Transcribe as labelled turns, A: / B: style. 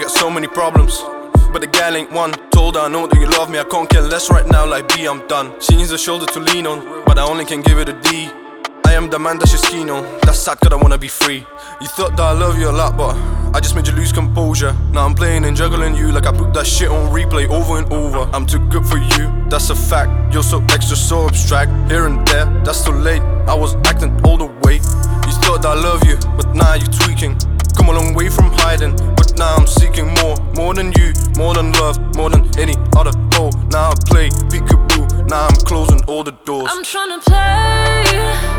A: got so many problems, but the gal ain't one. Told her I know that you love me, I can't care less right now, like B, I'm done. She needs a shoulder to lean on, but I only can give it a D. I am the man that she's keen on, that's sad cause I wanna be free. You thought that I love you a lot, but I just made you lose composure. Now I'm playing and juggling you like I put that shit on replay over and over. I'm too good for you, that's a fact. You're so extra, so abstract. Here and there, that's too late. I was acting all the way. You thought that I love you, but now you're tweaking. Come a long way from hiding, but now I'm seeking more than you, more than love, more than any other hoe. Now I play peekaboo, now I'm closing all the doors.
B: I'm tryna play